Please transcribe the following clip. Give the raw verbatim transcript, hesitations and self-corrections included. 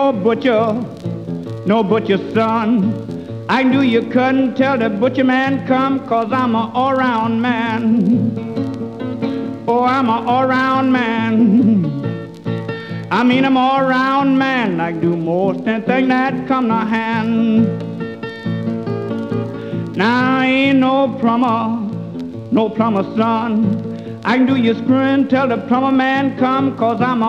no butcher, no butcher son. I can do your cutting till the butcher man come, 'cause I'm a all-round man. Oh, I'm a all-round man. I mean, I'm all-round man. I can do most anything that come to hand. Now, I ain't no plumber, no plumber son. I can do your screwing till the plumber man come, 'cause I'm a